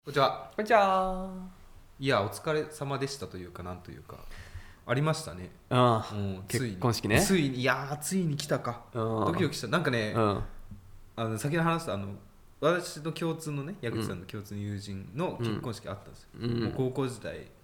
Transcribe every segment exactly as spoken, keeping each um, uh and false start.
こんにちは。 こんにちは。 いや、お疲れ様でしたというか、なんというか、ありましたね。 うん。 うん、ついに結婚式ね。 ついに、いやー、ついに来たか。 うん。 ドキドキした。なんかね、 うん。 あの先の話した、あの、私の共通のね、矢口さんの共通の友人の結婚式あったんですよ。 うん、 もう高校時代、 うん、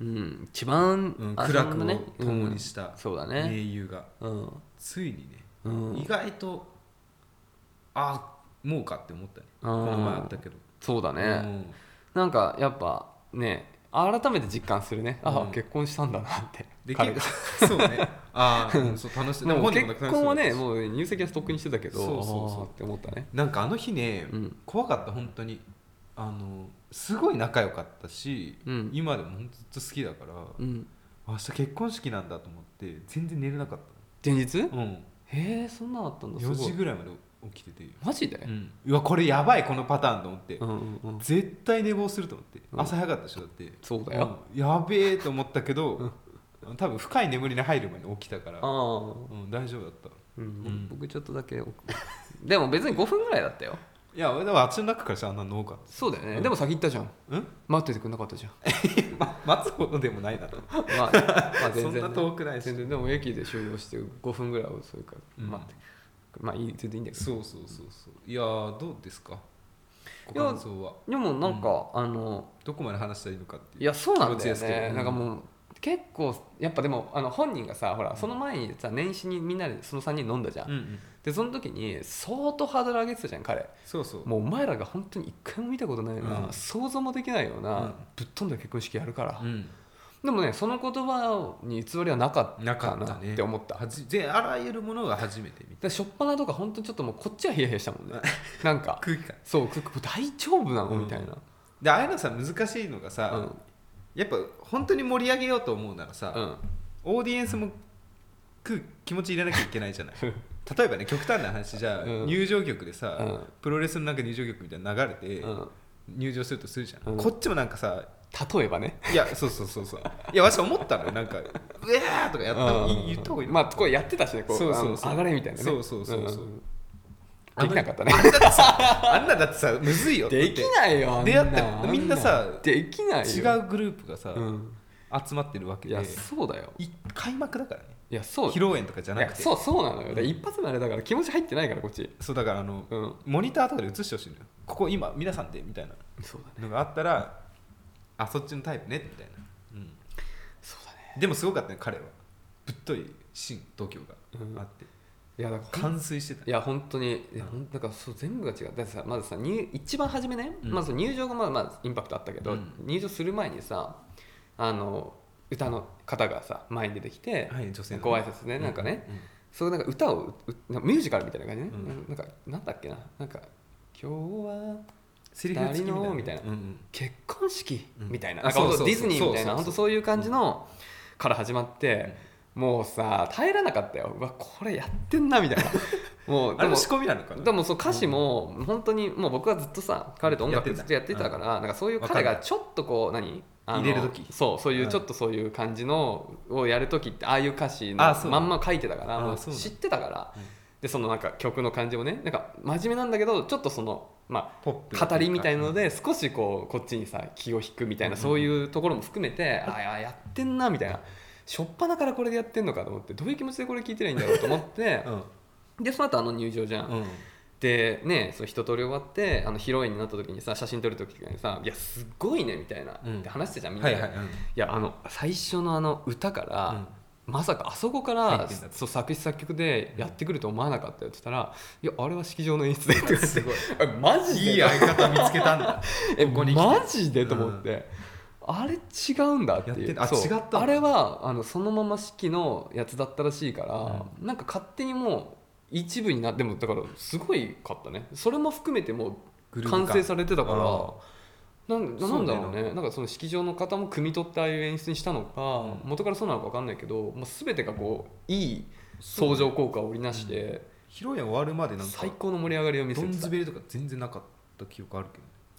一番、 うん、 あ苦楽をね共にしたうん、そうだ盟ね。 友が、 うん。 ついにね、 うん、 意外と、あもうかって思ったね。こうんの前あったけど。 そうだね。 うん、 なんかやっぱね、改めて実感するね。あ、 うん結婚したんだなって。 で彼が。 そうね。ああ、うん、そう楽しい。 でも本人も結婚はね、 うもう入籍はとっくにしてたけど、 そうそうそうあーって思ったね。 なんかあの日ね、 うん怖かった本当に。あのすごい仲良かったし、 うん、 今でも本当ずっと好きだから、 うん。 明日結婚式なんだと思って全然寝れなかっ前日？ たの。うん。 へえ、そんなのあったんだ。すよごいじぐらいまで起きてて、 マジで？ うん、うわこれやばいこのパターンと思って、 うんうんうん。 絶対寝坊すると思って、 うん朝早かったでしょだって。 そうだよ。 うんやべえと思ったけど、多分深い眠りに入る前に起きたから、 ああ。 うん、大丈夫だった。 うんうん僕ちょっとだけでも別にごふんぐらいだったよ。 いや、でもあっちの中からしたらあんなの多かっそうだよね、 うんでも先行ったじゃん。 た。うん待っててくれなかったじゃん。 ま待つほどでもないだろう。 まあ、まあ全然、ね、 そんな遠くないし全然でも駅で終了してごふんぐらいは遅いから、 うん待ってまあいい全然いいんだけど。 そうそうそうそう。いやーどうですかご感想は。 でもなんか、あのどこまで話したらいいのかっていう。 いやそうなんだよ気持ちですけね、 どなんかもう結構やっぱでもあの本人がさほらその前にさ年始にみんなでそのさんにん飲んだじゃん、 うんうん、 でその時に相当ハードル上げてたじゃん彼。 そうそう。 もうお前らが本当に一回も見たことないような、 うん想像もできないような、 うんぶっ飛んだ結婚式やるから、 うん、 でもねその言葉に偽りはなかなったなっかったねて思った。 はじぜあらゆるものが初めて見た。 でしょっぱなとか本当にちょっともうこっちはヒヤヒヤしたもんねなんか空気感そうくく大丈夫なの、 うんみたいな。 で、ああいうのさ難しいのがさ、 うんやっぱ本当に盛り上げようと思うならさ、 うんオーディエンスも空気持ち入れなきゃいけないじゃない例えばね、極端な話じゃあ、 うん入場曲でさ、 うんプロレスのなんか入場曲みたいなの流れて、 うん入場するとするじゃん、 うんこっちもなんかさ、 例えばねいやそうそうそうそう、いや私思ったのよ、なんかうわーとかやったの、 うん言った方がいいの。 まあこれやってたしねこうそうそうそうあの上がれみたいなね。 そうそうそうそうんできなかったねあんなだってさあんなだってさむずいよ。 できないよあんな出会ったみんなさできないよ。 違うグループがさ、 うん集まってるわけで、 いやそうだよ。 い開幕だからね、 いやそう披露宴とかじゃなくて。 いやそうそうなのよ、でうん一発目あれだから気持ち入ってないからこっち。 そうだからあの、 うんモニターとかで映してほしいのよ、ここ今皆さんでみたいなそうだねのがあったら、あそっちのタイプねみたいな、うん、 そうだね。 でもすごかったね彼は。ぶっとい新度胸があって、 いやだから完遂してた。 いや本当にいやほんだからそう全部が違う。だってさまずさ入一番初めね、 うんまず入場がまあまあインパクトあったけど、 うん入場する前にさあの歌の方がさ前に出てきて、 はい、女性のご挨拶ね、なんかね、 うんうんそうなんか歌をうなんかミュージカルみたいな感じね、 うんなんかなんだっけななんか今日はセリフ付きみたいな、 二人のみたいなうんうん結婚式うんみたいな、 あなんかほんとそうそうそうディズニーみたいなそうそうそう本当そういう感じのから始まって、もうさ耐えられなかったよ。うわこれやってんなみたいなもうでもあれも仕込みなのかな。 でもそう歌詞も本当にもう僕はずっとさ彼と音楽やってんだずっとやってたから、なんかそういう彼がちょっとこう何あの入れる時そうそういううんちょっとそういう感じのをやる時ってああいう歌詞のあそうまんま書いてたからあもうそうなんだ知ってたから、 うんでそのなんか曲の感じもねなんか真面目なんだけどちょっとそのまポップあ語りみたいなので少しこうこっちにさ気を引くみたいなうんそういうところも含めてああやってんなみたいな初っ端からこれでやってんのかと思ってどういう気持ちでこれ聞いてりゃいいんだろうと思ってうんでその後あの入場じゃん、 うんでねそう一通り終わってあのヒロインになった時にさ写真撮る時にさ「いやすごいね」みたいな、 うんって話してたじゃんみんなで、 はいはい、うんいやあの最初のあの歌から、 うんまさかあそこから入ってんだそう作詞作曲でやってくると思わなかったよって言ったら「いやあれは式場の演出で」って言われてすごいえマジでいい相方見つけたんだえここに来てマジでと思って、あれ違うんだっていうやってんあそう違ったんだあれはあのそのまま式のやつだったらしいから、なんか勝手にもう一部になってもだからすごいかったねそれも含めてもうグルーヴ感完成されてたからあなんそうねなんだろうねなんかその式場の方も汲み取ってああいう演出にしたのか、 うん元からそうなのか分かんないけど、まあ、全てがこういい相乗効果を織りなして、 披露宴終わるまでなんか最高の盛り上がりを見せドンてた。 ズベリとか全然なかった記憶あるけど、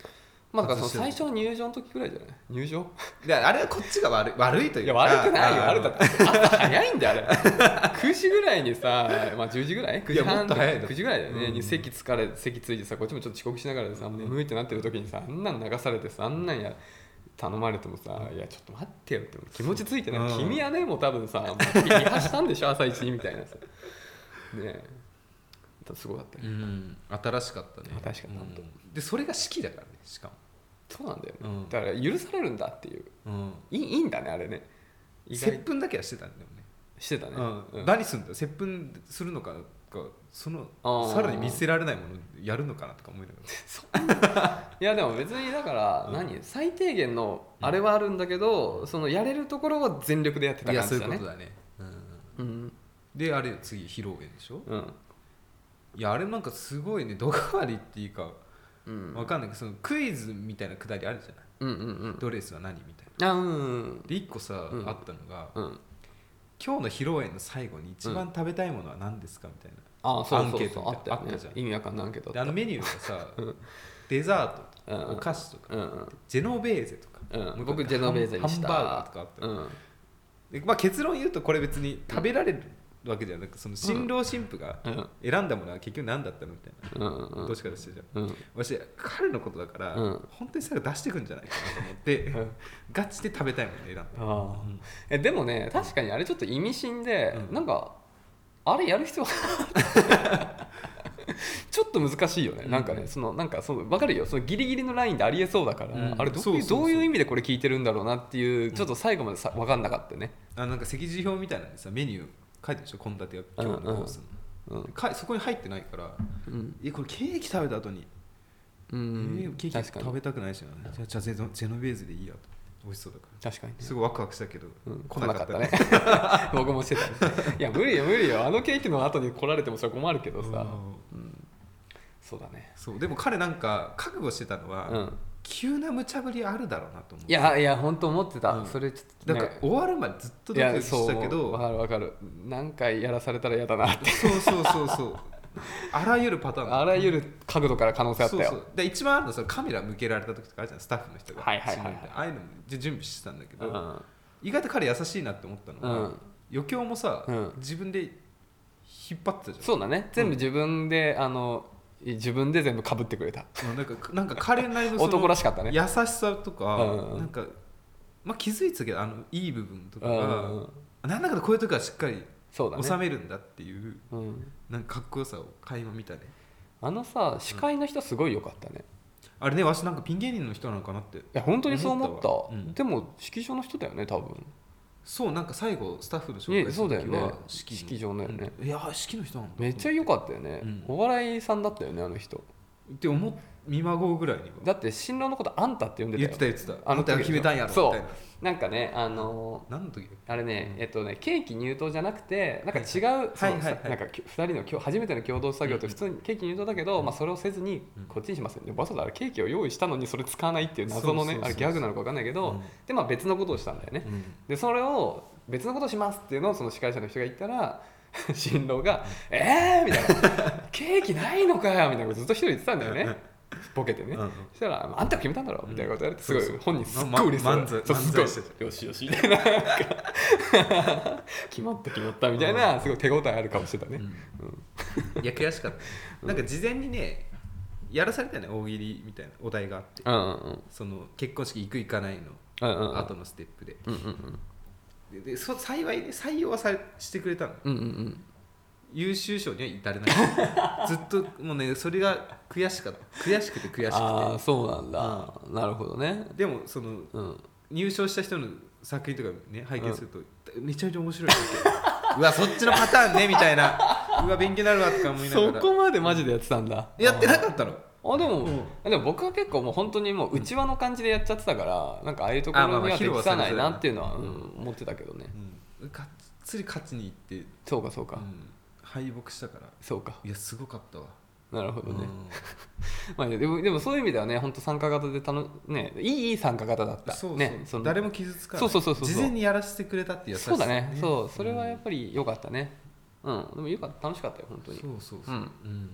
まあだからその最初の入場の時くらいじゃない入場であれはこっちが悪い悪いというか、 いや悪くないよ悪くない朝早いんだよあれくじぐらいにさ、まあ、じゅうじぐらいくじはんとかくじぐらいだよね、うん、に席疲れ席ついてさこっちもちょっと遅刻しながらさ、うん、眠いってなってる時にさあんなん流されてさあんなんや頼まれてもさいやちょっと待ってよって気持ちついてない、うん、君はねもう多分さリハしたんでしょ朝一にみたいなさねえすごかったね、 うん、新しかったね新しかった、うん、 でそれが式だからねしかもそうなんだよね、 うん、 だから許されるんだっていう、うん、い, いいんだねあれね接吻だけはしてたんだよねしてたね、 うんうん、何するんだよ接吻するのかかそのさらに見せられないものやるのかなとか思いながらいやでも別にだから何、うん、最低限のあれはあるんだけど、うん、そのやれるところは全力でやってた感じだね。 いやそういうことだね、うんうん、であれ次披露宴でしょ、うん、いやあれなんかすごいねドカ割りっていうか、うん、わかんないけどそのクイズみたいなくだりあるじゃない、うんうんうん、ドレスは何みたいな、うんうん、でいっこさ、うん、あったのが、うん、今日の披露宴の最後に一番食べたいものは何ですかみたいな、 ああそうそうそうアンケートみたいなあったじゃん、 意味わかんないアンケートあった。 であのメニューがさ、うん、デザートとか、うん、お菓子とか、うん、ジェノベーゼとか、 うん、僕ジェノベーゼにしたハンバーガーとかあった、うん、でまあ、結論言うとこれ別に食べられるわけじゃなく、その新郎新婦が選んだものは結局何だったのみたいな、うん、どっちかとしてじゃん、うん、私彼のことだから、うん、本当に最後出してくんじゃないかなと思って、うん、ガチで食べたいものを選んだ。あ、 うん、えでもね確かにあれちょっと意味深で、うん、なんかあれやる必要ちょっと難しいよね、うん、なんかねそのなんかその分かるよそのギリギリのラインでありえそうだから、うん、あれどういう、そうそうそう、どういう意味でこれ聞いてるんだろうなっていう、うん、ちょっと最後までさ分かんなかったね。 あなんか席次表みたいなのでさメニュー書いてるでしょ献立が今日のコースの、うんうん、かそこに入ってないから、うん、えこれケーキ食べた後に、うん、えー、ケーキ食べたくないしな、じゃあじゃあジェノベーゼでいいやと美味しそうだから確かに、ね、 すごいワクワクしたけど、うん、 来なかったね僕もしてた、ね、いや無理よ無理よあのケーキの後に来られてもそれ困るけどさ、うん、そうだね。 そうでも彼なんか覚悟してたのは、うん、急な無茶ぶりあるだろうなと思って。 いやいや本当思ってた、うん、それちょっと、 ね、なんか終わるまでずっとドキドキしたけど分かる分かる何回やらされたら嫌だなってそうそうそうそうあらゆるパターンあらゆる角度から可能性あったよ。 そうそうで一番あるのはカメラ向けられた時とかあるじゃんスタッフの人が、 はいはいはいはい、 ああいうのも準備してたんだけど、うん、意外と彼優しいなって思ったのは、うん、余興もさ、うん、自分で引っ張ってたじゃん。 そうだね全部自分で、うん、あの自分で全部被ってくれた。 なんかなんか彼なりの男らしかったね優しさとか、うん、なんか、まあ、気づいてたけどあのいい部分とかが、うん、なんだかこういう時はしっかり収めるんだっていう、うん、なんかかっこよさを垣間見たね。 あのさ司会の人すごい良かったね、うん、 あれねわしなんかピン芸人の人なのかなって。いや本当にそう思った、うん、でも式場の人だよね多分。 そうなんか最後スタッフの紹介する時は式、ね、式場だよね、 うん、いや式の人なんだめっちゃ良かったよね、うん、お笑いさんだったよねあの人って思っ見まごうぐらいには。 だって新郎のことあんたって呼んでたよ。 言ってた言ってたあの時が決めたんやろみたいな。 そうなんかねあのー、 何の時あれね、うん、えっとねケーキ入刀じゃなくてなんか違う、はいはいはい、なんかふたりの初めての共同作業って普通にケーキ入刀だけど、うんまあ、それをせずにこっちにしますよね。わざわざあれケーキを用意したのにそれ使わないっていう謎のねあれギャグなのか分かんないけど、うん、でまあ別のことをしたんだよね、うん、でそれを別のことをしますっていうのをその司会者の人が言ったら新郎が「えー!」みたいな「ケーキないのかよ」みたいなことずっと一人言ってたんだよねボケてね、うんうん、そしたら「あんたが決めたんだろ」みたいなこと言われてすごいそうそう本人すっごい嬉しそう、ま、そうすごいよしよしみたいな決まった決まったみたいなすごい手応えある顔してたね、うんうん、いや悔しかったなんか事前にねやらされたよね大喜利みたいなお題があって、うんうんうん、その結婚式行く行かないの後のステップで、うんうんうんででそ幸いね採用はさしてくれたの、うんうんうん、優秀賞には至れないずっともうねそれが悔しかった悔しくて悔しくてああそうなんだ、うん、なるほどね。 でもその、うん、入賞した人の作品とかね拝見すると、うん、めちゃめちゃ面白いうわそっちのパターンねみたいなうわ勉強になるわとか思いながらそこまでマジでやってたんだ。 やってなかったの。 あでも、うん、でも僕は結構もう本当にもう内輪の感じでやっちゃってたから、うん、なんかああいうところには適さないなっていうのは、うん、思ってたけどね、 うん、がっつり勝ちにいってそうかそうか、うん、 敗北したからそうかいやすごかったわ。 なるほどね、うんまあ、でもでもそういう意味ではね本当参加型でたの、ね、いいいい参加型だったそうそう、 ね、 その誰も傷つかないそうそうそうそう事前にやらせてくれたっていう優しさ、ね、 そうだねそうそれはやっぱり良かったね、うん、でもよかった楽しかったよ本当にそうそうそう、うんうん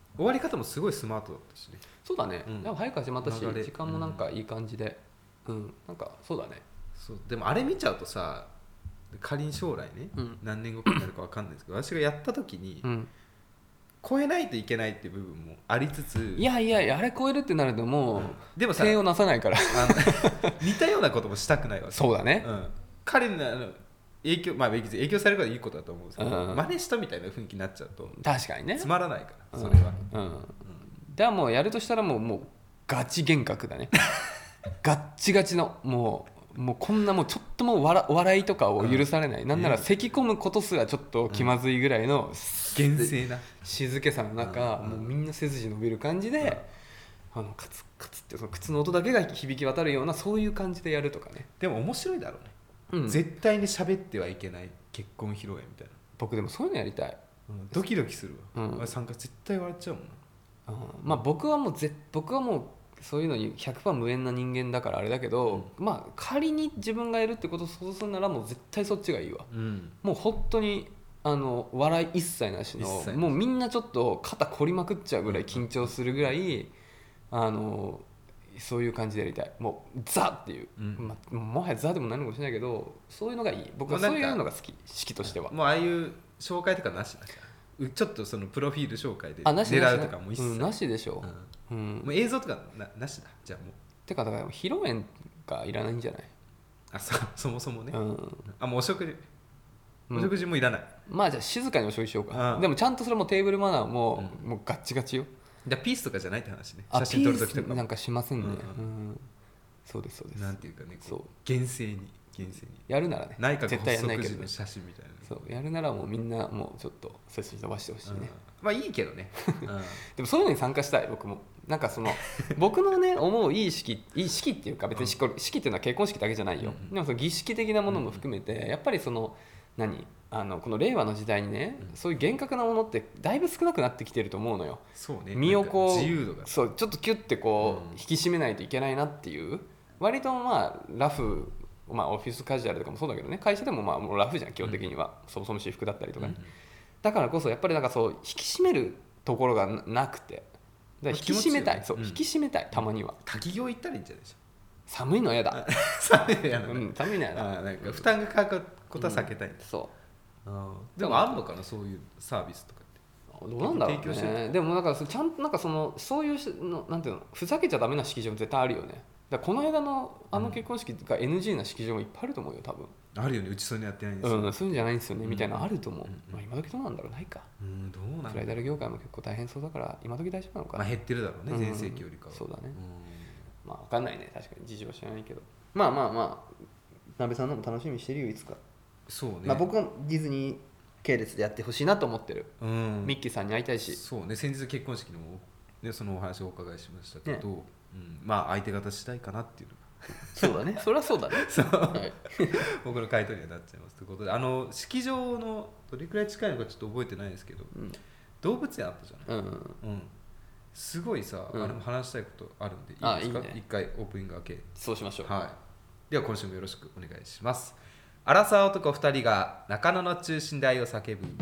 終わり方もすごいスマートだったしね。 そうだね、うん、でも早く始まったし時間もなんかいい感じで、うん、うん、なんかそうだね。 そうでもあれ見ちゃうとさ、仮に将来ね、うん、何年後かになるか分かんないですけど、私がやった時に、うん、超えないといけないっていう部分もありつつ、 いやいやいや、あれ超えるってなるともう、うん、でもさ手をなさないからあの似たようなこともしたくないわけ。 そうだね、うん、 彼の影響、まあ影響されるからいいことだと思うんですけど、うん、真似したみたいな雰囲気になっちゃうと確かにねつまらないからそれは、 うんうんうん、ではもうやるとしたらもう、もうガチ幻覚だねガッチガチのもうもうこんなもうちょっとも笑笑いとかを許されない、うん、なんなら咳込むことすらちょっと気まずいぐらいの、うん、 厳正な静けさの中、うん、もうみんな背筋伸びる感じで、うん、あのカツカツってその靴の音だけが響き渡るようなそういう感じでやるとかね。 でも面白いだろうね、うん、絶対に喋ってはいけない結婚披露宴みたいな。 僕でもそういうのやりたい、 うん、ドキドキするわ、うん、参加絶対笑っちゃうもんな、 うん、まあ僕はもうぜ僕はもうそういうのに ひゃくパーセント 無縁な人間だからあれだけど、うん、まあ仮に自分がやるってことを想像するならもう絶対そっちがいいわ、うん、もう本当にあの笑い一切なしのもうみんなちょっと肩凝りまくっちゃうぐらい緊張するぐらい、あのそういう感じでやりたい。もうザっていう、うん、まあ、もはやザでも何もしれないけどそういうのがいい。僕はそういうのが好き、式としては。 もうああいう紹介とかなしだからちょっとそのプロフィール紹介で狙うとかも一切、 うん、なしでしょ、 うんうん、もう映像とか な, なしだ。じゃあもうてかだから披露宴がいらないんじゃない。 あ そ, そもそもね、うん、あもうお食事お食事もいらない、 うん、まあじゃあ静かにお食事しようか。でもちゃんとそれもテーブルマナーも、うん、もうガッチガチよ。 じゃピースとかじゃないって話ね。写真撮るときとかなんかしませんね、うんうん、そうですそうです。 なんていうかね、こう厳正に厳正にやるならね、 内閣発足時の写真みたいな、ね、 そうやるならもうみんなもうちょっと背筋伸ばしてほしいね、うん、 まあいいけどね、うん、 でもそういうのに参加したい僕も。なんかその僕のね思ういい式、いい式っていうか別に 式,、うん、式っていうのは結婚式だけじゃないよ、うんうん、でもその儀式的なものも含めて、うん、やっぱりその何あのこの令和の時代にね、うん、そういう厳格なものってだいぶ少なくなってきてると思うのよ。 そうね、 身をこう自由度がそうちょっとキュッてこう、うん、引き締めないといけないなっていう割とまあラフ、まあ、オフィスカジュアルとかもそうだけどね、会社でもまあもうラフじゃん基本的には、うん、そもそも私服だったりとかね、うん、だからこそやっぱりなんかそう引き締めるところがなくて、だから引き締めたい、まあ、そう、うん、引き締めたい。たまには滝行行ったらいいんじゃないでしょ。 寒いの嫌だ寒いの嫌だ、 うん、寒いの嫌だ。 あなんか負担がかかることは避けたいんだ、うん、 そうあでもあるのかなそういうサービスとかって。 どうなんだろうね。でもなんかちゃんとなんかそのそういうのなんていうのふざけちゃダメな式場も絶対あるよね。だこの間のあの結婚式が エヌジー な式場もいっぱいあると思うよ多分。 あるよね。うちそういうのやってないんですよ、 うん、そういうんじゃないんですよね、うん、みたいなのあると思う、うんまあ、今時どうなんだろうないか、 うん、どうなんだろう。 ブライダル業界も結構大変そうだから今時大丈夫なのかな、 まあ、減ってるだろうね、全盛期よりかは、 うん、そうだね、うん、まあ分かんないね確かに事情は知らないけど、まあまあまあ鍋さんのも楽しみにしてるよいつか。 そうね、 まあ、僕はディズニー系列でやってほしいなと思ってる、うん、ミッキーさんに会いたいし。 そうね、先日結婚式のも、ね、そのお話をお伺いしましたけど、ねうん、まあ相手方したいかなっていうのがそうだね、それはそうだねそう、はい、僕の回答にはなっちゃいますということで、あの式場のどれくらい近いのかちょっと覚えてないですけど、うん、動物園あったじゃない、うんうんうん、すごいさ、うん、あれも話したいことあるんでいいですか。いい、ね、一回オープニング開け。 そうしましょう、 はい、では今週もよろしくお願いします。アラサー男ふたりが中野の中心で愛を叫ぶ。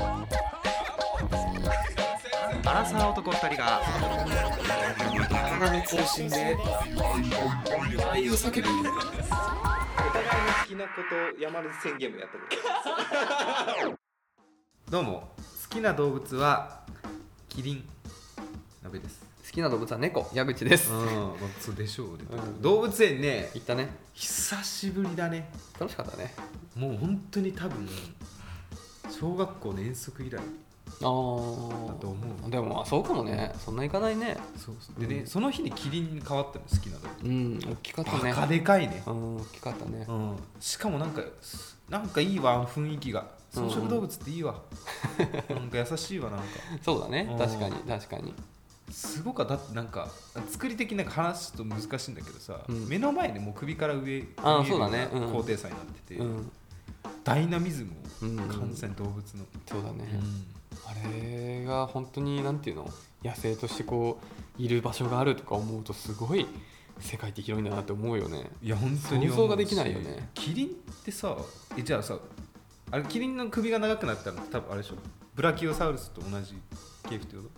アラサー男ふたりが中野の中心で愛を叫ぶ。お互いの好きなこと山根宣言もやったことどうも、好きな動物はキリン鍋です。 好きな動物は猫矢口です。 うん、そうでしょうね、うん、動物園ね行ったね。 久しぶりだね。 楽しかったね。 もう本当に多分小学校の遠足以来だと思う。 でもそうかもね。そんな行かないね。 そうそうでね、うん、その日にキリンに変わったの好きな動物。 うん、大きかったね。 バカでかいね。 うん、大きかったね、 うん、しかもなんかなんかいいわ雰囲気が。草食動物っていいわ、うん、なんか優しいわなんか。 そうだね、確かに確かに。 すごくだってなんか作り的な話と難しいんだけどさ、うん、目の前でもう首から上あそうだね、 高低差になってて、うん、ダイナミズムを感じた動物の、うん、 そうだね、うん、あれが本当になんていうの野生としてこういる場所があるとか思うとすごい世界って広いんだなって思うよね。 いや本当に想像ができないよね。 キリンってさえじゃあさあれキリンの首が長くなったら多分あれでしょブラキオサウルスと同じ系譜ってこと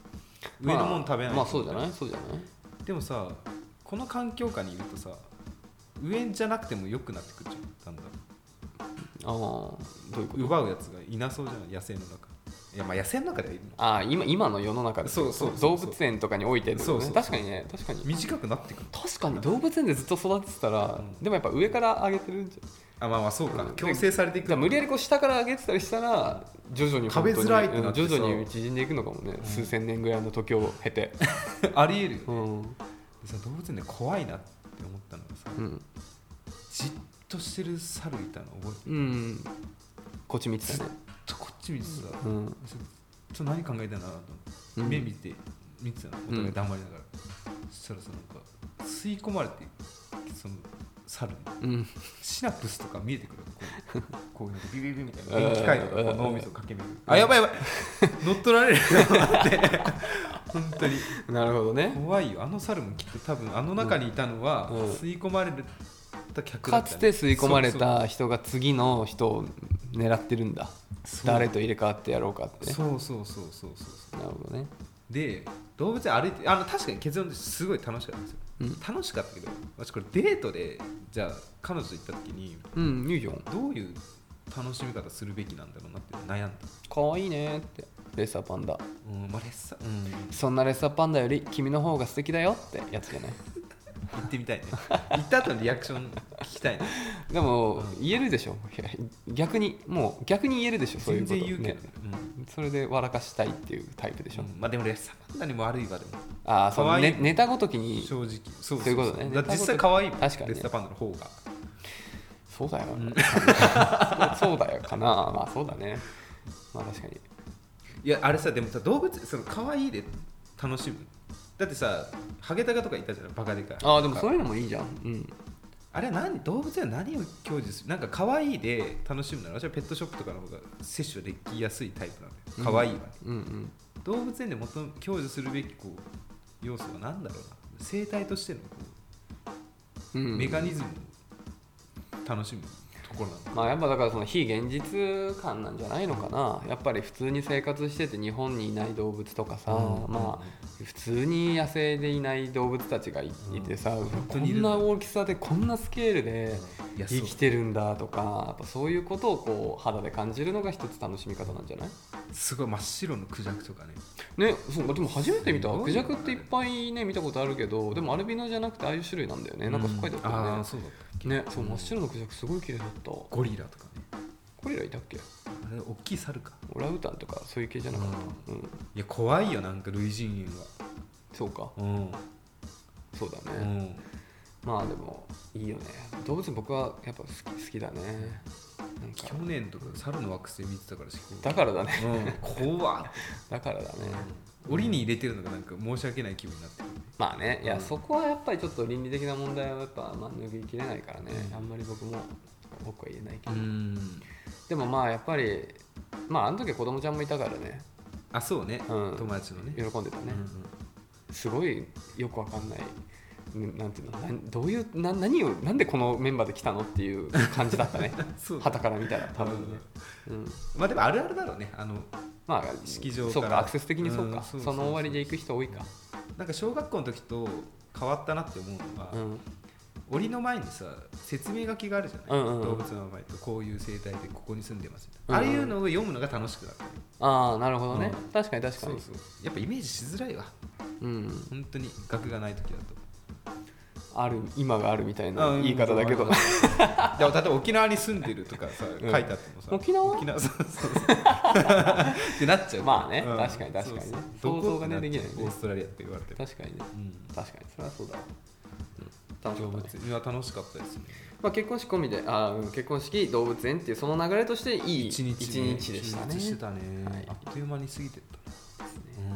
上のもの食べない、 まあ、まあそうじゃないそうじゃないでもさこの環境下にいるとさ上じゃなくても良くなってくるじゃんだんだん。 ああどういうこと？ 奪うやつがいなそうじゃない野生の中。いやまあ野生の中ではいるの。 ああ 今, 今の世の中でそうそうそうそう動物園とかに置いてる、ね、 そうそうそう確かにね確かに短くなってくる。 確かに動物園でずっと育ててたら、うん、でもやっぱ上から上げてるんじゃん。 あまあまあそうか、うん、強制されていく。 無理やりこう下から上げてたりしたら徐々に食べづらいってなって徐々に縮んでいくのかもね、うん、数千年ぐらいの時を経てありえるよね、 うん、 でさ動物園で怖いなって思ったのがさ、うん、じっとしてる猿いたの覚えてる？うん、 こっち見てたね。 ずっとこっち見てさ、うん、ちょっと何考えてんだなと思って、目見て見てたのお互い黙りながら、うん、そしたらさなんか吸い込まれてその猿に、うん、シナプスとか見えてくるこうこういうのビビビみたいな電気回路が脳みそ駆け巡る。あやばいやばい乗っ取られるって本当になるほどね。 怖いよ。あの猿もきっと多分あの中にいたのは、うん、吸い込まれた客だった、ね、 かつて吸い込まれた人が次の人を狙ってるんだ。誰と入れ替わってやろうかって、ね、 そうそうそうそうそう。 なるほどね。 で動物園歩いてあの確かに結論ですごい楽しかったんですよ、うん、楽しかったけど私これデートでじゃあ彼女と行った時に、 うん、いいじゃん。 どういう楽しみ方するべきなんだろうなって悩んだ。 かわいいねってレッサーパンダ、 うんまあ、レッサー、うん、 そんなレッサーパンダより君の方が素敵だよってやつじゃない言ってみたいね。言った後のリアクション聞きたいね。 でも、うん、言えるでしょ。逆にもう逆に言えるでしょ。そういうこと全然言うけど、ねうん、それで笑かしたいっていうタイプでしょ、うん、 まあでもレッサーパンダにも悪いわ。でもああそう、ね、ネタごときに正直そうそういうことね。 だって実際可愛いもん。 確かに、ね、 レッサーパンダの方がそうだよ、うん、そうだよかな。まあそうだね。まあ確かに。 いやあれさでもさ動物その可愛いで楽しむ。だってさハゲタカとかいたじゃんバカでかい。 ああでもそういうのもいいじゃん、うん、 あれは何動物園は何を享受するなんか可愛いで楽しむなら私はペットショップとかの方が摂取できやすいタイプなんだよ。可愛いわね、うんうんうん、動物園で最も享受するべきこう要素は何だろうな。生態としてのこう、うんうん、メカニズムを楽しむところなんだ。 まあやっぱだからその非現実感なんじゃないのかな。やっぱり普通に生活してて日本にいない動物とかさ、うん、まあ普通に野生でいない動物たちが い,、うん、いてさ、こんな大きさでこんなスケールで生きてるんだとか、やっぱそういうことをこう肌で感じるのが一つ楽しみ方なんじゃない？ すごい真っ白のクジャクとかね。 ね、そうでも初めて見たクジャクっていっぱいね見たことあるけど、でもアルビノじゃなくてああいう種類なんだよね。なんか書いてあったよね。 ああそうだったね、そう真っ白のクジャクすごい綺麗だった。 ゴリラとかね。 ゴリラいたっけ？ あれ大きい猿か。 オランウータンとかそういう系じゃなかった、うんうん、いや怖いよなんか類人猿は。 そうか、 うん、 そうだね、うん、まあでもいいよね動物園。僕はやっぱ好き、好きだね。なんか去年とか猿の惑星見てたからしだからだね、 うん、怖っだからだね、 うん、檻に入れてるのがなんか申し訳ない気分になってる、ね、 まあね、いや、うん、そこはやっぱりちょっと倫理的な問題はやっぱ、まあ、拭いきれないからね、うん、あんまり僕も僕は言えないけど、うん、でもまあやっぱりまああの時は子供ちゃんもいたからね。 あそうね、うん、友達のね喜んでたね、うんうん、すごいよくわかんないなんていうのなどういうな何をなんでこのメンバーで来たのっていう感じだったね旗から見たら多分ね、うん、 まあでもあるあるだろうね。あのまあ式場からそうかアクセス的にそうか、うん、そうそうそうその終わりで行く人多いか。 なんか小学校の時と変わったなって思うのは、うん、檻の前にさ説明書きがあるじゃない、うんうんうん、動物の名前とこういう生態でここに住んでますみたいな、うんうん、ああいうのを読むのが楽しくなる。 ああなるほどね、うん、確かに確かにそうそうやっぱイメージしづらいわ、うん、本当に学がない時だとある今があるみたいな言い方だけど、うん、 例えば沖縄に住んでるとかさ、うん、書いてあってもさ沖縄沖縄そうそうそうってなっちゃう。 まあね、うん、確かに確かにね想像がねできないね。 オーストラリアって言われて確かにね、うん、確かにそれはそうだわ、 うん、動物園は楽しかったですね。 まあ、結婚式込みであ結婚式動物園っていうその流れとしていい一日、ね、一日でしたね。 一日してたね、はい、あっという間に過ぎてったですね、うん、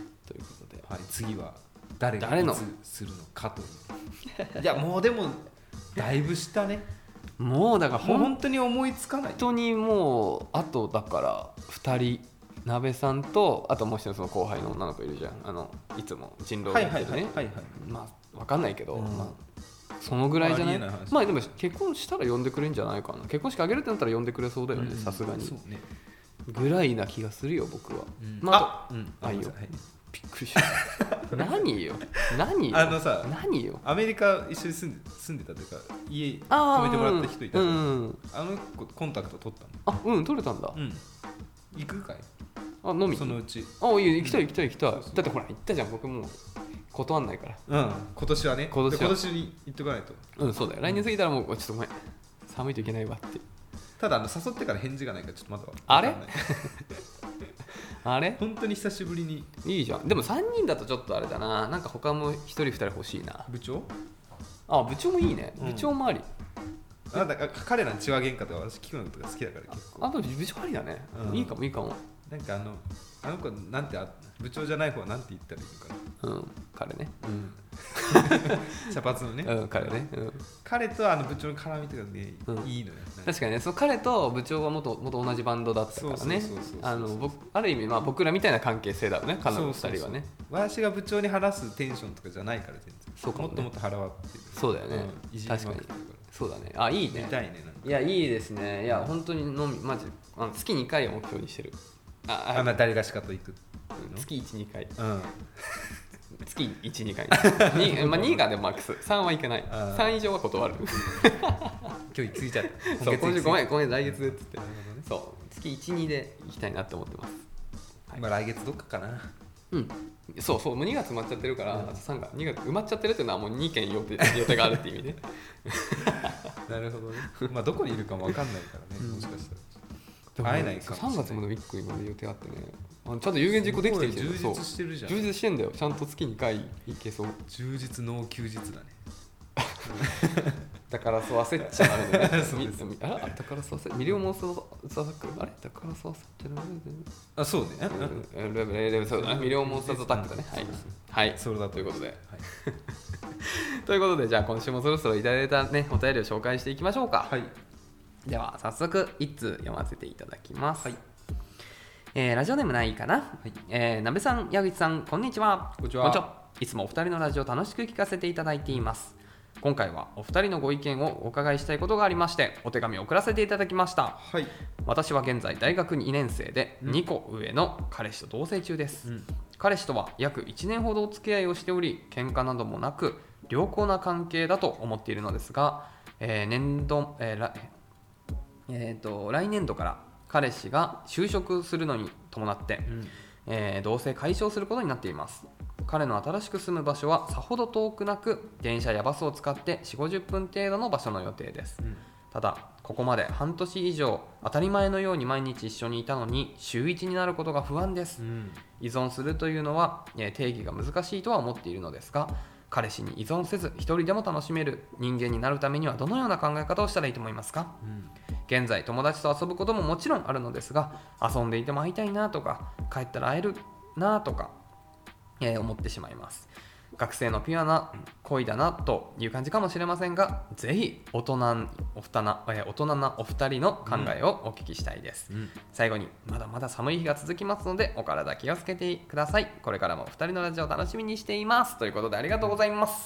ということで、 はい、次は誰がいつするのかといういやもうでもだいぶしたねもうだからもう本当に思いつかない。 本当にもうあとだからふたり鍋さんとあともう一つの後輩の女の子いるじゃん。あのいつも人狼やってるね。まあ分かんないけど、うんまあ、そのぐらいじゃない。まあ、まあでも結婚したら呼んでくれるんじゃないかな。結婚式あげるってなったら呼んでくれそうだよねさすがに。そうねぐらいな気がするよ僕は、 うん、 まあ、あ、 うん、 あいいよ、 はい、 びっくりした何よ何よあのさ何よアメリカ一緒に住んで住んでたというか家泊めてもらった人いたじゃん、うんうん、あの子コンタクト取ったの？あうん取れたんだ、 うん、行くかい？ あ飲みそのうちあいい行きたい行きたい行きたい、うん、だってほら行ったじゃん僕もう断んないからうん今年はね今年は今年に行っとかないとうんそうだよ来年過ぎたらもうちょっとごめん寒いといけないわってただあの誘ってから返事がないからちょっとまだあれあれ本当に久しぶりにいいじゃんでもさんにんだとちょっとあれだななんか他もひとりふたり欲しいな部長あ部長もいいね、うん、部長もありあだから彼らの血は喧嘩とか私聞くのとか好きだから結構あと部長ありだね、うん、いいかもいいかもなんかあのあの子なんて部長じゃない方はなんて言ったらいいのかなうん彼ねうん茶髪のねうん彼ね、うん、 彼とあの部長の絡みとかね、うん、いいのよ確かにねその彼と部長は元々同じバンドだったからねある意味まあ僕らみたいな関係性だよね彼女ふたりはね私が部長に話すテンションとかじゃないから全然そうかも、ね、もっともっと腹割ってるそうだよね、うん、確かにそうだねあいいね見たいねなんかいやいいですねいや本当に飲みマジあの月にかいを目標にしてるああまあ誰がしかと行く月いち、にかい、 うん、 月いち、にかいに、まあ、にがでもマックスさんはいけないさん以上は断る今日ついちゃったそう今週ごめんごめん来月でっつって、ね、そう月いち、にで行きたいなって思ってます、 はい、まあ来月どっかかなうんそうそうもうにがつ埋まっちゃってるから、うん、さんがつにがつ埋まっちゃってるっていうのはもうにけん予定、予定があるっていう意味でなるほどねまあどこにいるかも分かんないからね、うん、もしかしたら会えないかもしれないさんがつまでいっこ今まで予定あってねちゃんと有言実行できてるじゃん充実してるじゃん充実してんだよちゃんと月にかい行けそう充実ノー休日だねだからそう焦っちゃダメだねあらだからそう焦っミリオンモンスターズアタックあれだからそう焦っちゃダメだねあそうねミリオンモンスターズアタックだねはい、はい、 それだということで、はい、ということでじゃあ今週もそろそろいただいたねお便りを紹介していきましょうかはいでは早速一通読ませていただきます、はいえー、ラジオネームないかな、はいえー、なべさん矢口さんこんにちは。 こんにちは。 いつもお二人のラジオ楽しく聞かせていただいています。今回はお二人のご意見をお伺いしたいことがありましてお手紙を送らせていただきました、はい、私は現在大学にねん生でにこ上の彼氏と同棲中です、うん、彼氏とは約いちねんほどお付き合いをしており喧嘩などもなく良好な関係だと思っているのですが、えー年度えーらえー、と来年度から彼氏が就職するのに伴って、うんえー、同棲解消することになっています。彼の新しく住む場所はさほど遠くなく電車やバスを使ってよんじゅう、ごじゅっぷん程度の場所の予定です、うん、ただここまで半年以上当たり前のように毎日一緒にいたのに週いちになることが不安です、うん、依存するというのは、えー、定義が難しいとは思っているのですが彼氏に依存せず一人でも楽しめる人間になるためにはどのような考え方をしたらいいと思いますか、うん現在友達と遊ぶことももちろんあるのですが遊んでいても会いたいなとか帰ったら会えるなとか、えー、思ってしまいます。学生のピュアな恋だなという感じかもしれませんがぜひ大人おふたな、えー、大人なお二人の考えをお聞きしたいです、うん、最後にまだまだ寒い日が続きますのでお体気をつけてください。これからもお二人のラジオを楽しみにしていますということでありがとうございます。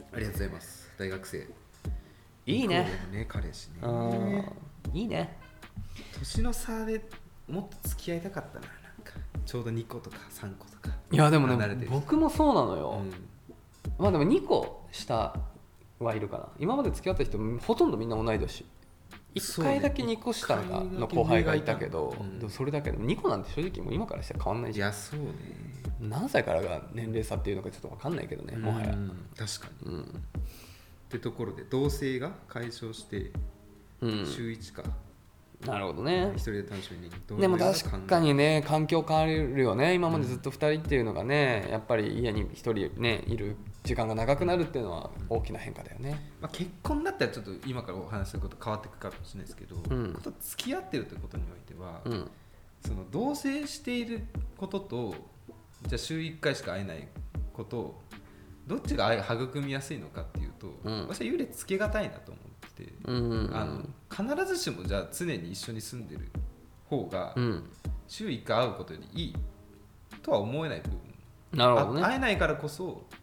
ありがとうございます。大学生いいね。 ね彼氏ねいいね。 年の差でもっと付き合いたかったな。なんかちょうどにことかさんことか。 いやでもね僕もそうなのよ、うん、まあでもにこ下はいるかな。今まで付き合った人ほとんどみんな同い年。いっかいだけにこ下の後輩がいたけど、うん、でもそれだけでにこなんて正直もう今からしたら変わんないじゃん。 いやそうね。 何歳からが年齢差っていうのかちょっと分かんないけどね、もはや。 確かに、うん、ってところで同棲が解消して週いちか、 うん、なるほどね。 一人で楽しみに。 でも確かにね環境変わるよね。今までずっとふたりっていうのがね、やっぱり家にひとりねいる時間が長くなるっていうのは大きな変化だよね。 まあ、結婚だったらちょっと今からお話しすること変わっていくかもしれないですけど、うん、こと付き合ってるということにおいては、うん、その同棲していることとじゃあ週いっかいしか会えないことをどっちが育みやすいのかっていうと、うん、私は優劣つけがたいなと思ってて、うんうんうん、あの必ずしもじゃあ常に一緒に住んでる方が週いっかい会うことよりいいとは思えない部分。 なるほどね。 会えないからこそ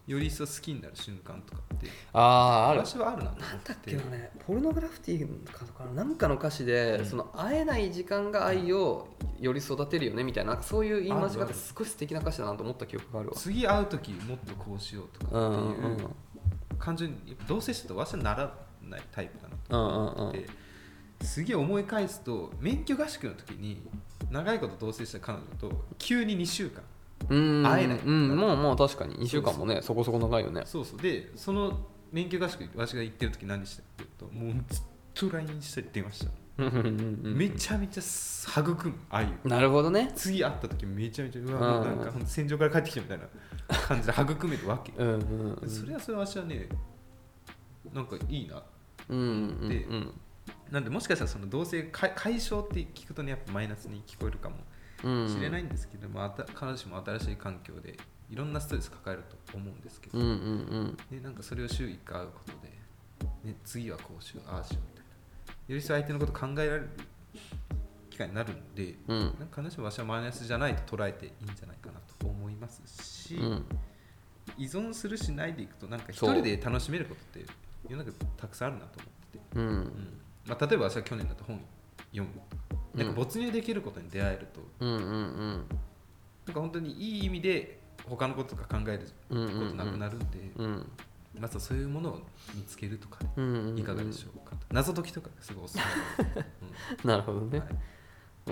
より一層好きになる瞬間とかってあある私はあるなと思って。 なんだっけなね、ポルノグラフィティかとかなんかの歌詞で、うん、その会えない時間が愛をより育てるよねみたいな、なんかそういう言い回し方すごい素敵な歌詞だなと思った記憶があるわ。 次会う時もっとこうしようとかっていう感情に同棲してると私はならないタイプだなと思って、うんうんうん、すげえ思い返すと免許合宿の時に長いこと同棲した彼女と急ににしゅうかんうん会えない、 うん、もうもう確かににしゅうかんもね、そこそこ長いよね。 そうそうでその免許合宿私が行ってる時何してたって言うともうずっと ライン したり電話しためちゃめちゃ育む愛を。なるほどね。 次会った時めちゃめちゃうわ、うん、なんか戦場から帰ってきたみたいな感じで育めるわけうんうん、うん、それはそれは私はねなんかいいなって、うんうんうん、なんでもしかしたらその同性解消って聞くとねやっぱマイナスに聞こえるかもしれないんですけども、うん、必ずしも新しい環境でいろんなストレス抱えると思うんですけど、うんうんうんね、なんかそれを週いっかい会うことで、ね、次はこうしようああしようみたいなより相手のこと考えられる機会になるので、うん、なんか必ずしも私はマイナスじゃないと捉えていいんじゃないかなと思いますし、うん、依存するしないでいくとなんか一人で楽しめることって世の中たくさんあるなと思ってて、うんうんまあ、例えば私は去年だと本読むとかなんか没入できることに出会えると、うんうんうん、なんか本当にいい意味で他のこととか考えることなくなるんで、うんうんうん、まずそういうものを見つけるとか、ねうんうんうん、いかがでしょうか。謎解きとかすごいおすすめ、 うん、なるほどね、はいうん、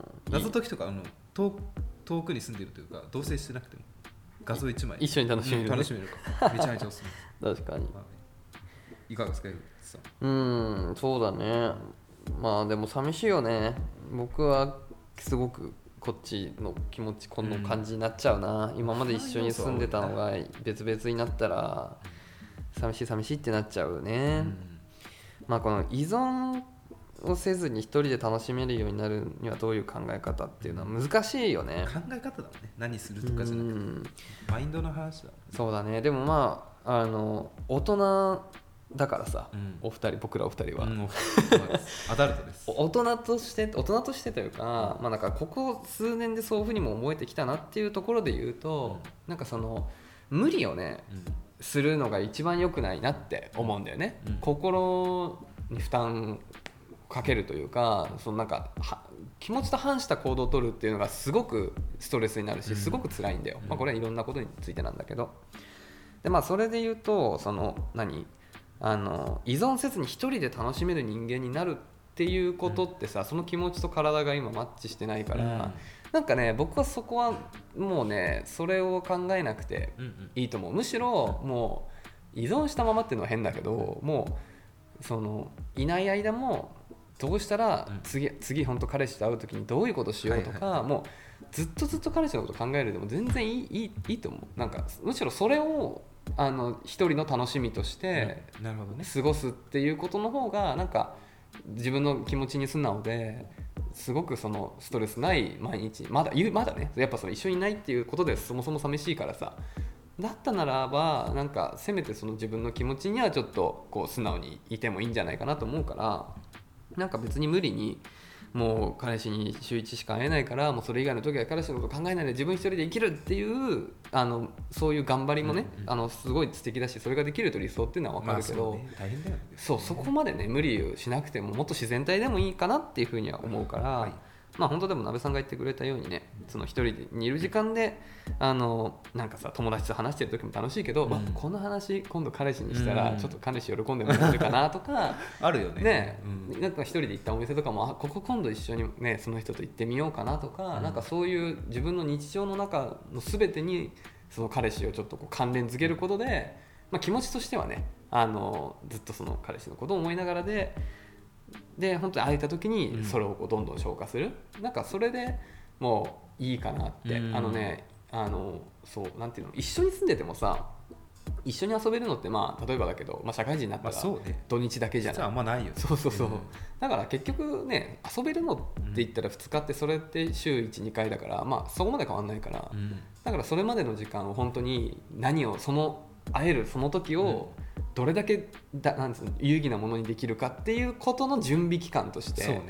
謎解きとかあの 遠, 遠くに住んでいるというか同棲してなくても画像いちまい一緒に楽しめる、ね、 楽しめるかめちゃめちゃおすすめです確かに、 まあ、いかがですか。 うんそうだね。まあでも寂しいよね。僕はすごくこっちの気持ちこの感じになっちゃうな、うん、今まで一緒に住んでたのが別々になったら寂しい寂しいってなっちゃうね、うん、まあこの依存をせずに一人で楽しめるようになるにはどういう考え方っていうのは難しいよね。 考え方だもんね。何するとかじゃなくて、うん、マインドの話だ、ね、 そうだね。でもまああの大人だからさ、うん、お二人僕らお二人は、うん、 アダルトです大人として大人としてというか、まあ、なんかここ数年でそういうふうにも思えてきたなっていうところで言うと、うん、なんかその無理をね、うん、するのが一番良くないなって思うんだよね、うん、心に負担かけるというかそのなんか気持ちと反した行動を取るっていうのがすごくストレスになるしすごく辛いんだよ、うんまあ、これはいろんなことについてなんだけどで、まあ、それで言うとその何あの依存せずに一人で楽しめる人間になるっていうことってさ、うん、その気持ちと体が今マッチしてないから、うん、なんかね僕はそこはもうねそれを考えなくていいと思う。むしろもう依存したままっていうのは変だけどもうそのいない間もどうしたら次、うん、次本当彼氏と会う時にどういうことしようとか、はいはいはい、もうずっとずっと彼氏のこと考えるでも全然いい、いい、いいと思う。なんかむしろそれをあの一人の楽しみとして過ごすっていうことの方がなんか自分の気持ちに素直ですごくそのストレスない毎日まだまだねやっぱその一緒にいないっていうことでそもそも寂しいからさだったならばなんかせめてその自分の気持ちにはちょっとこう素直にいてもいいんじゃないかなと思うからなんか別に無理にもう彼氏に週いちしか会えないからもうそれ以外の時は彼氏のこと考えないで自分一人で生きるっていうあのそういう頑張りもね、うんうん、あのすごい素敵だしそれができると理想っていうのは分かるけど、まあそうね、大変だよね。そうそこまでね無理しなくてももっと自然体でもいいかなっていうふうには思うから、はいまあ、本当でも鍋さんが言ってくれたようにねその一人にいる時間であのなんかさ友達と話してる時も楽しいけど、うん、この話今度彼氏にしたらちょっと彼氏喜んでもらえるかなとかあるよね。 ね、うん、なんか一人で行ったお店とかもあここ今度一緒にねその人と行ってみようかなとか、うん、なんかそういう自分の日常の中の全てにその彼氏をちょっとこう関連づけることで、まあ、気持ちとしてはねあのずっとその彼氏のことを思いながらでで本当に会えた時にそれをこうどんどん消化する、うん、なんかそれでもういいかなって、うん、あのねあのそうなんていうの一緒に住んでてもさ一緒に遊べるのってまあ例えばだけど、まあ、社会人になったら土日だけじゃない、まあ、 あんまないよね。 そうそうそう、うん、だから結局ね遊べるのって言ったらふつかってそれって週いち、にかいだからまあそこまで変わんないから、うん、だからそれまでの時間を本当に何をその会えるその時を、うんどれだけだなんつうの有意義なものにできるかっていうことの準備期間として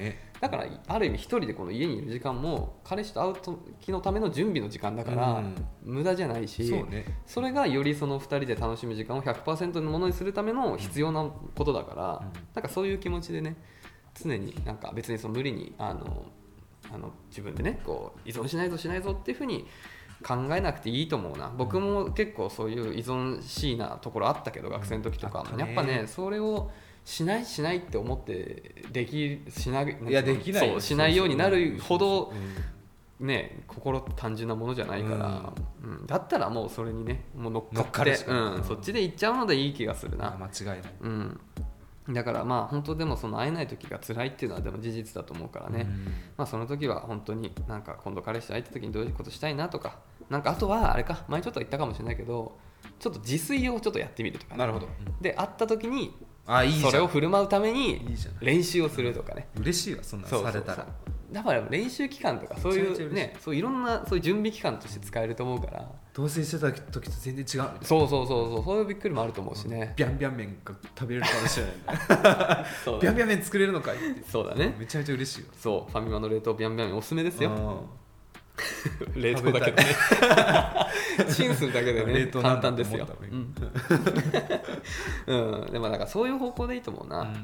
だからある意味一人でこの家にいる時間も彼氏と会う時のための準備の時間だから、うん、無駄じゃないし、そうね、それがよりそのふたりで楽しむ時間を ひゃくパーセント のものにするための必要なことだから、うん、なんかそういう気持ちでね常になんか別にその無理にあのあの自分でねこう依存しないぞしないぞっていうふうに考えなくていいと思うな。僕も結構そういう依存しいなところあったけど、学生の時とか、うん、やっぱねそれをしないしないって思ってできしない、 いやできないそうしないようになるほどね心単純なものじゃないから、うんうん、だったらもうそれにねもう乗っかって、うん、そっちで行っちゃうのでいい気がするな。 間違いない、 うん、だからまあ本当でもその会えない時が辛いっていうのはでも事実だと思うからね、うん、まあその時は本当になんか今度彼氏と会った時にどういうことしたいなとか、なんかあとはあれか前ちょっと言ったかもしれないけどちょっと自炊をちょっとやってみるとか、ね、 なるほど、 で会った時にあいいじゃんそれを振る舞うために練習をするとかね。 嬉しいわそんなのされたら。 だから練習期間とかそういうねそういろんなそういう準備期間として使えると思うから、 同棲してた時と全然違うみたいな。 そうそうそうそうそういうびっくりもあると思うしね。 ビャンビャン麺が食べれるかもしれないそう、ね、ビャンビャン麺作れるのかいって。 そうだね、 めちゃめちゃ嬉しいわ。 そうファミマの冷凍ビャンビャン麺おすすめですよ。冷凍だけでねチンするだけでね簡単ですよ、うんうん、でもなんかそういう方向でいいと思うな、うんうん、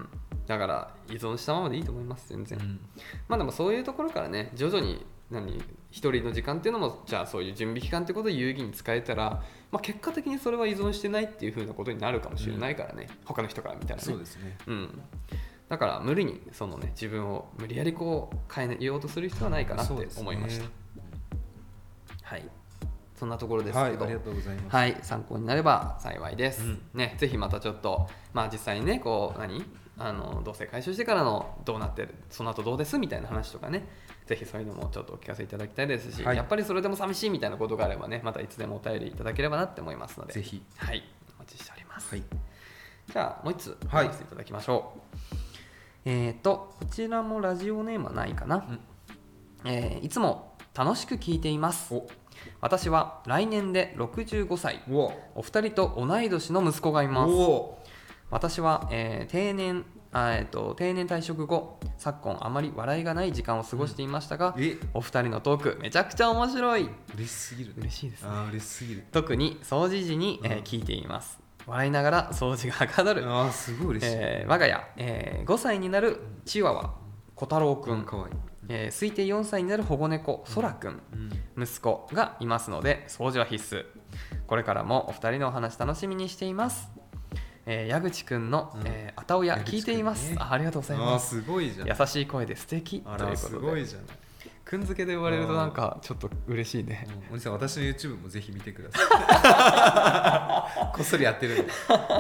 だから依存したままでいいと思います全然、うん、まあでもそういうところからね徐々に何一人の時間っていうのもじゃあそういう準備期間ってことで有意義に使えたら、まあ、結果的にそれは依存してないっていう風なことになるかもしれないからね、うん、他の人から見たらね。 そうですね、 うん、だから無理にその、ね、自分を無理やりこう変えようとする必要はないかなって思いました、ね、はい、そんなところですけど、はい、 ありがとうございます、 はい、参考になれば幸いです、うんね、ぜひまたちょっと、まあ、実際にねこう何あの同棲解消してからのどうなってるその後どうですみたいな話とかね、ぜひそういうのもちょっとお聞かせいただきたいですし、はい、やっぱりそれでも寂しいみたいなことがあればねまたいつでもお便りいただければなって思いますので、 ぜひ、 はい、お待ちしております、 はい、 じゃあもう一つお話しいただきましょう、はい、えーとこちらもラジオネームはないかな、うんえー、いつも楽しく聞いています。私は来年でろくじゅうごさい、お, お二人と同い年の息子がいます。私は、えー、定年あ、えー、と定年退職後昨今あまり笑いがない時間を過ごしていましたが、うん、お二人のトークめちゃくちゃ面白い。 嬉しすぎる、ね、 嬉しいですね。 あ嬉しすぎる。 特に掃除時に、えー、聞いています。笑いながら掃除がはかどる。 あすごい嬉しい、 えー、我が家、えー、ごさいになるチワワ小太郎くん、 かわいい、 えー、推定よんさいになる保護猫そらくん、うん、息子がいますので掃除は必須。これからもお二人のお話楽しみにしています。えー、矢口くんの、うんえー、あたおや聞いています、ね、あ, ありがとうございます。 あすごいじゃん、 優しい声で素敵ということですごいじゃん。 くんづけで呼ばれるとなんかちょっと嬉しいね。 お兄さん私の YouTube もぜひ見てくださいこっそりやってるんで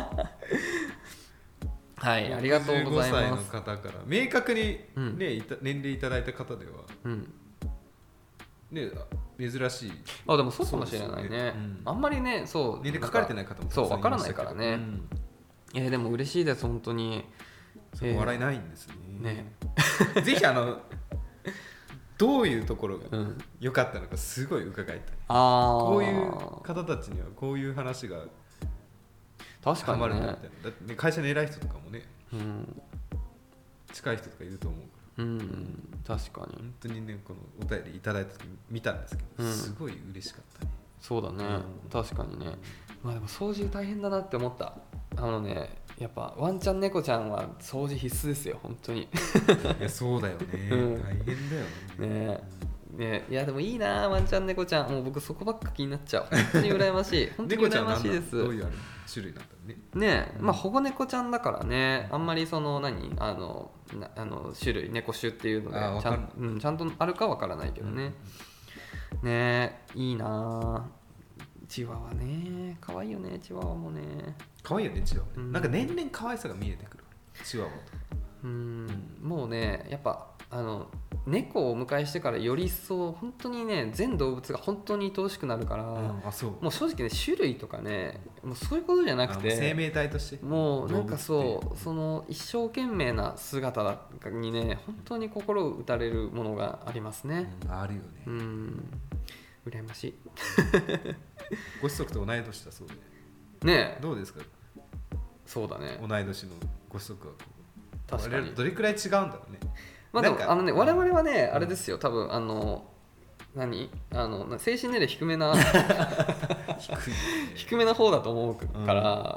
はい、ありがとうございます。 ろくじゅうごさいの方から明確に、ねうん、年齢いただいた方では、うんね、珍しい。 あでもそうかもしれない ね, ね、うん、あんまりねそう年齢書かれてない方もそう分からないからね、うんえー、でも嬉しいです本当に。 そこ笑いないんですね、 えー、ねぜひあのどういうところが良かったのかすごい伺いたい、うん、あこういう方たちにはこういう話が確かにね、 だって会社の偉い人とかもね、うん、近い人とかいると思うから、 うん、確かに本当にねこのお便りいただいた時見たんですけど、うん、すごい嬉しかったね。 そうだね、うん、確かにね。まあでも掃除大変だなって思った。あのねやっぱワンちゃん猫ちゃんは掃除必須ですよ本当にいやそうだよね、うん、大変だよねねね、いやでもいいなワンちゃん猫ちゃん。もう僕そこばっか気になっちゃう。本当に羨ましい本当に羨ましいです。 どういう種類なんだろうね。 ね、うん、まあ保護猫ちゃんだからねあんまりその何あのなあの種類猫種っていうのでちゃん、うん、ちゃんとあるかわからないけどね、うん、ねいいなチワワね可愛いよねチワワもね可愛いよねチワワ、うん、なんか年々可愛さが見えてくるチワワとうん、うん、もうねやっぱあの猫をお迎えしてからより一層本当にね全動物が本当に愛おしくなるから、うん、あそうもう正直ね種類とかねもうそういうことじゃなくて生命体としてもうなんかそうその一生懸命な姿にね本当に心を打たれるものがありますね、 うん、あるよねうん羨ましいご子息と同い年だそうでねどうですか。 そうだね同い年のご子息は確かにどれくらい違うんだろうね。 まあでもあのね我々はねあれですよ多分あの何あの精神年齢低めな低, い低めな方だと思うから、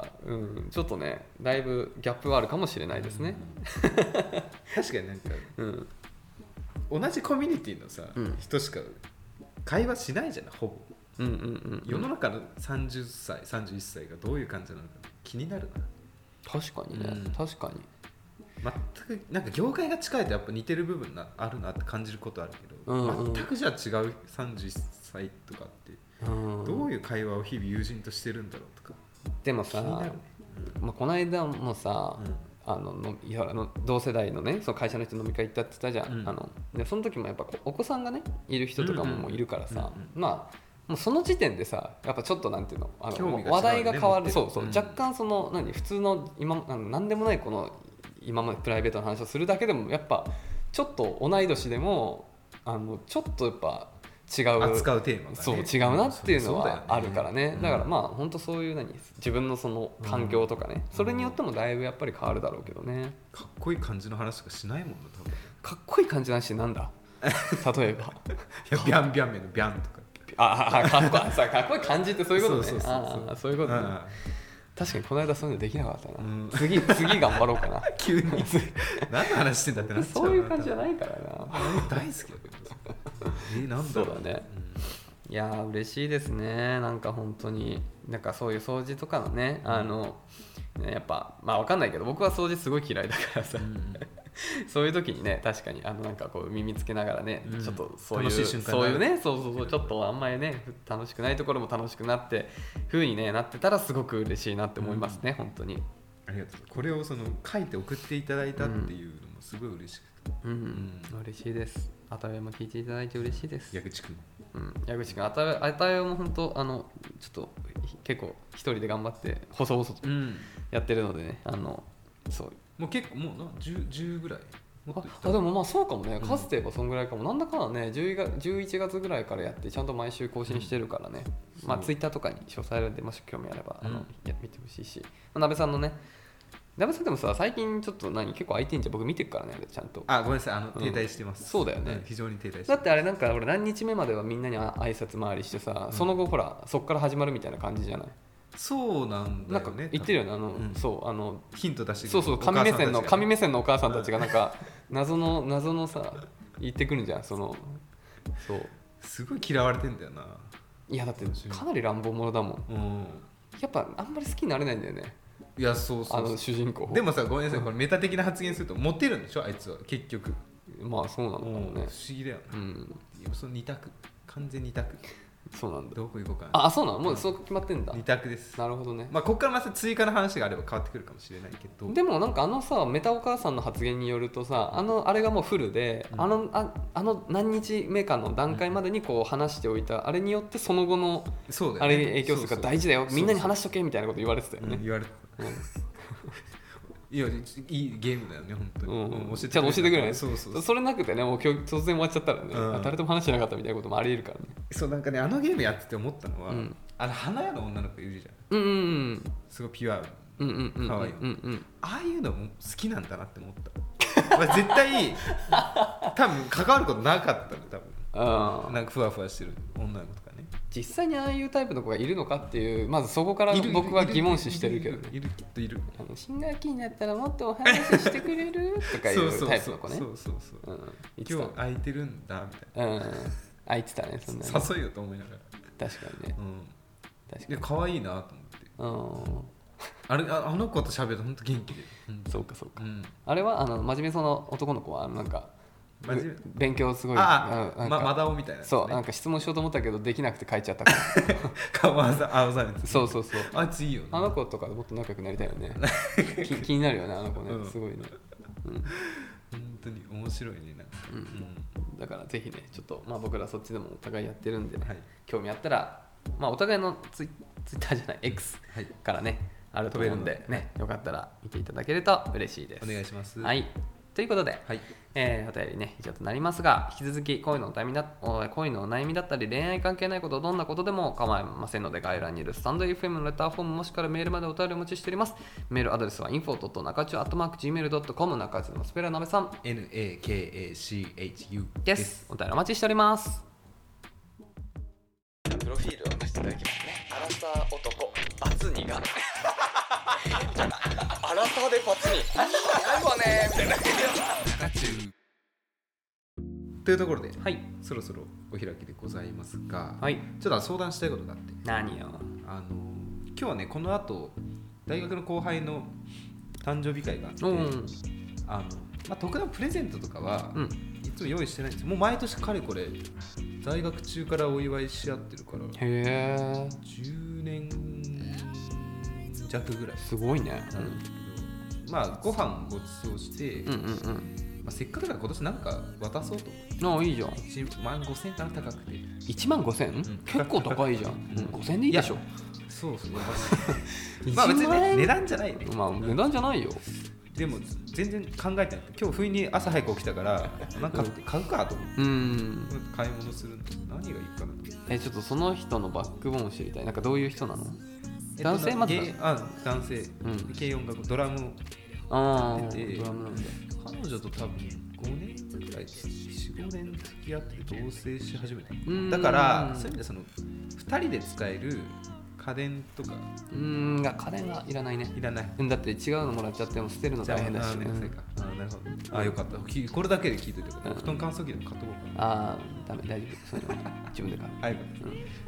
うんうん、ちょっとねだいぶギャップはあるかもしれないですね、 うん、確かになんか、うん、同じコミュニティのさ、うん、人しか会話しないじゃないほぼ、うんうんうんうん、世の中のさんじゅっさいさんじゅういっさいがどういう感じなのか気になるな。 確かにね、うん、確かに全くなんか業界が近いとやっぱ似てる部分なあるなって感じることあるけど、うんうん、全くじゃあ違うさんじゅういっさいとかって、うん、どういう会話を日々友人としてるんだろうとかでもさ、ねうんまあ、この間もさ、うんあののいやあの同世代のねその会社の人飲み会行ったって言ったじゃん、うん、あのでその時もやっぱお子さんがねいる人とかももういるからさ、うんうん、まあもうその時点でさやっぱちょっとなんていうのあの、ね、話題が変わるそうそう、うん、若干その何普通の今なんでもないこの今までプライベートの話をするだけでもやっぱちょっと同い年でもあのちょっとやっぱ違う扱うテーマが、ね、 そう違うなっていうのはあるからね、だからまあ本当そういう何自分のその環境とかね、うん、それによってもだいぶやっぱり変わるだろうけどね。 かっこいい感じの話しかしないもんな多分。 かっこいい感じの話なんだ例えばいやビャンビャンメのビャンとかああかっこいいさかっこいい感じってそういうことね。そうそうそうそうあそういうことね。確かにこの間そういうのできなかったな、うん、次, 次頑張ろうかな急に何の話してんだってなっちゃうそういう感じじゃないからな大好きだけどえなんだろうそうだね、うん、いや嬉しいですね。なんか本当になんかそういう掃除とかのねあのやっぱまあ分かんないけど僕は掃除すごい嫌いだからさ、うん、そういう時にね確かにあのなんかこう耳つけながらね、うん、ちょっとそういうそういうねそうそうそうちょっとあんまりね楽しくないところも楽しくなって風にねなってたらすごく嬉しいなって思いますね、うん、本当にありがとう。これをその書いて送っていただいたっていうのもすごい嬉しくて、 うんうんうん、嬉しいです。あたえも聞いていただいて嬉しいです。 矢口くん、 うん、矢口くんあたえあたえも本当あのちょっと結構一人で頑張って細々とやってるのでね、うん、あのそうもう結構もうな 10, 10ぐらいああでもまあそうかもね、数といえばそんぐらいかも、うん、なんだかんだねじゅういちがつぐらいからやってちゃんと毎週更新してるからね、うん、まあツイッターとかに詳細あるんでもし興味あれば、うん、あのや見てほしいし、まあ、鍋さんのね鍋さんでもさ最近ちょっと何結構空いてんじゃん。僕見てるからねちゃんと。 あごめんなさいあの、停滞してます、 うん、そうだよね、うん、 非常に停滞してます。 だってあれなんか俺何日目まではみんなに挨拶回りしてさ、うん、その後ほらそっから始まるみたいな感じじゃない。 そうなんだよね。なんか言ってるよねあの、うん、そうあのヒント出してそうそう神目線の神目線のお母さんたちがなんか謎の謎のさ言ってくるんじゃん。そのそうすごい嫌われてんだよな。 いやだってかなり乱暴者だもん、うん、やっぱあんまり好きになれないんだよね。 いやそうそうそうあの主人公でもさごめんなさいこれメタ的な発言するとモテるんでしょあいつは結局。 まあそうなのかもね、不思議だよね、うん、そのに択完全に択。 そうなんだ。 どこ行こうかな。 あそうなのもうそう決まってんだ。 に択です。 なるほどね。 まあここからまた追加の話があれば変わってくるかもしれないけど、 でもなんかあのさメタお母さんの発言によるとさあのあれがもうフルで、うん、あのああの何日目かの段階までにこう話しておいた、うん、あれによってその後のそうだよ、ね、あれに影響するから大事だよみんなに話しとけみたいなこと言われてたよね、 うん、言われてた、うんいやいいゲームだよね本当に、うんうん、 ちゃんと教えてくれない。 そうそうそうそれなくてねもう今日突然終わっちゃったらね、うん、誰とも話してなかったみたいなこともありえるからね。 そうなんかねあのゲームやってて思ったのは、うん、あの花屋の女の子いるじゃん、 うんうんうん、 すごいピュア、 うんうんうん、 かわいい、 うんうん、 ああいうのも好きなんだなって思ったまあ絶対多分関わることなかったの多分あなんかふわふわしてる女の子とかね。 実際にああいうタイプの子がいるのかっていうまずそこから僕は疑問視してるけどね。 いるきっといる。 あの新学期になったらもっとお話ししてくれるとかいうタイプの子ね。 そうそうそうそう、うん、今日空いてるんだみたいな、うん、 空いてたねそんな、ね、 誘いよと思いながら確かにね、うん、 確かに可愛いなと思って、うん、あれ あ, あの子と喋ると本当元気で、 うん、そうかそうか、うん、あれはあの真面目そうな男の子はなんか勉強すごいああ、ま、マダオみたいな、ね、 そうなんか質問しようと思ったけどできなくて書いちゃったから顔青ざれてそうそうそうあいついいよ、ね、 あの子とかもっと仲良くなりたいよね気, 気になるよねあの子ね、うん、すごいね、うん、 本当に面白いねなんか、うんうん、 だからぜひねちょっと、まあ、僕らそっちでもお互いやってるんで、ねはい、興味あったら、まあ、お互いのツイ、ツイッターじゃない X からね、はい、あると思うんで、ね、よかったら見ていただけると嬉しいです。 お願いします。 はいということで、 はい、 えー、お便りね以上となりますが、引き続き恋のお悩みだ恋のお悩みだったり恋愛関係ないこと、どんなことでも構いませんので、概要欄にいるスタンド エフエム のレターフォームもしくはメールまでお便りお待ちしております。メールアドレスは インフォ ドット 中中 アットマーク ジーメール ドット コム 中中のスペラーなべさんエヌエーケーエーシーエイチユーで。 です。 お便りお待ちしております。 プロフィールを出していただきますね。アラサー男バツニがアラサーでバツニないわねみたいなというところで、 はい、 そろそろお開きでございますが、 はい、 ちょっと相談したいことがあって。 何よ。 あの今日はね、この後大学の後輩の誕生日会があって、 うん、 あのまあ、特段プレゼントとかは、うん、いつも用意してないんですよ。もう毎年かれこれ在学中からお祝いし合ってるから、 へー、 じゅうねん弱ぐらい。 すごいね。 うん、まあご飯ごちそうして、 うんうんうん、 まあ、せっかくだから今年なんか渡そうと思って。 ああ、いいじゃん。いちまんごせんえんかな、高くて。 いちまんごせん？うん、結構高いじゃん。うん、ごせんえんでいいでしょ。 そうそう。まあ別にね、値段じゃないね。 まあ値段じゃないよ。 でも全然考えてない。今日不意に朝早く起きたからなんか買うかと思って、うん、買い物するの何がいいかなと思って。 え、ちょっとその人のバックボーンを知りたい。なんかどういう人なの？男性？まずあ、男性、うん、軽音楽ドラムをやってて、ドラムなんだ。彼女と多分ごねんくらい、よん、ごねん付き合って同棲し始めた。だからそういう意味でそのふたりで使える家電とか、 うーん、家電はいらないね。 いらない。 だって違うのもらっちゃっても捨てるの大変だしね。 ああ、なるほど。あ、よかった。これだけで聞いてて、布団乾燥機でも買っとこうかな。 ああ、ダメ、大丈夫。そういうの自分で買う。 はい、うん、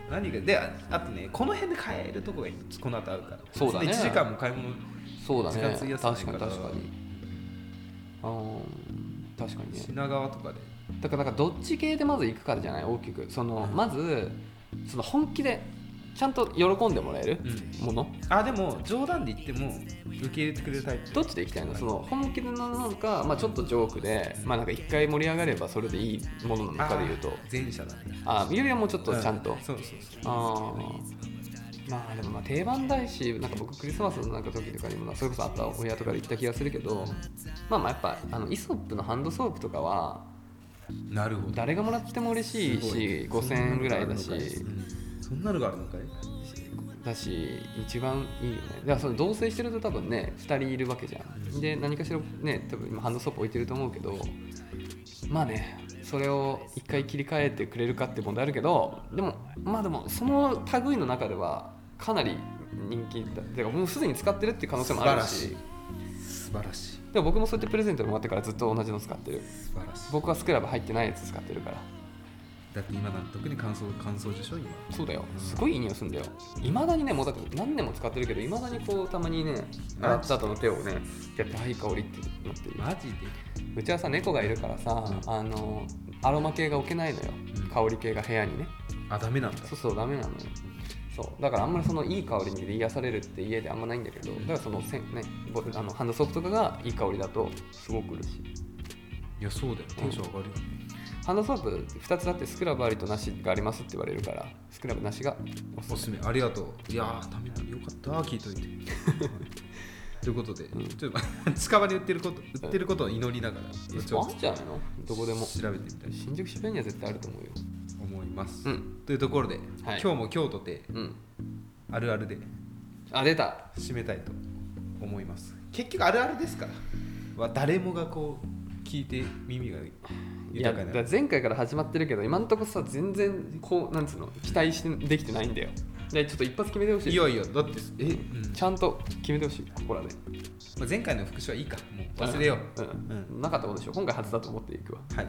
何がで、あとね、この辺で買えるとこがいい。この後会うから。 そうだね。 いちじかんも買い物。 そうだね。 確かに確かに。 ああ、確かにね。 品川とかで。 だからなんかどっち系でまず行くかじゃない、大きく。その、うん、まずその本気で。ちゃんと喜んでもらえるもの、うん、あ、でも冗談で言っても受け入れてくれるタイプ。どっちで行きたいの？その本気でなのか、まあ、ちょっとジョークで、まあ、なんか一回盛り上がればそれでいいものなのかでいうと、 前者だね。 あ、ゆりはもうちょっとちゃんと、うん、 そうそうそう。 あ、まあでもまあ定番だし、なんか僕クリスマスのなんか時とかにもそれこそあった親とかで行った気がするけど、まあまあやっぱあのイソップのハンドソープとかはなるほど、 誰がもらっても嬉しいし、ごせんえんぐらいだし、 そんなのがあるのかいだし、一番いいよね。だからその同棲してると多分ね、ふたりいるわけじゃん。で、何かしらね、多分今ハンドソープ置いてると思うけど、まあね、それを一回切り替えてくれるかって問題あるけど、でも、まあでも、その類の中ではかなり人気だ。てかもうすでに使ってるっていう可能性もあるし。 素晴らしい。 でも僕もそうやってプレゼントでもらってからずっと同じの使ってる。 素晴らしい。 僕はスクラブ入ってないやつ使ってるから。 だって今なん特に乾燥乾燥でしょ今。 そうだよ。すごいいい匂いするんだよ。いまだにね、もうだって何年も使ってるけど、いまだにこうたまにね、洗った後の手をね、やってはいい香りってなってる。 マジで。 うちはさ、猫がいるからさ、うん、あのアロマ系が置けないのよ。うん、香り系が部屋にね。 あ、ダメなんだ。 そうそう、ダメなのよ。そうだからあんまりそのいい香りに癒されるって家であんまないんだけど、だからそのせ、ね、あのハンドソープとかがいい香りだとすごく嬉しい。 いや、そうだよ。テンション上がるよね。 ハンドソープふたつあって、スクラブありとなしがありますって言われるから、スクラブなしがおすすめ。おすすめ、ありがとう。いやー、ためによかった聞いといてということで、うん、ちょっと近場に売ってること売ってることを祈りながら、 うん、あるんじゃないの？どこでも調べてみたい。 新宿渋谷には絶対あると思うよ。 思います、 うん、 というところで、はい、今日も京都で、 うん、 あるあるであ出た締めたいと思います。結局あるあるですからは誰もがこう聞いて耳が豊かになる。 いや、前回から始まってるけど、今のところさ、全然こうなんつうの期待してできてないんだよ。でちょっと一発決めてほしい。 いやいや、だってえ、 うん、ちゃんと決めてほしい、ここらで。 まあ、前回の復習はいいか、もう忘れよう、 うんうん、なかったことでしょ。今回初だと思っていくわ。 はい、うん、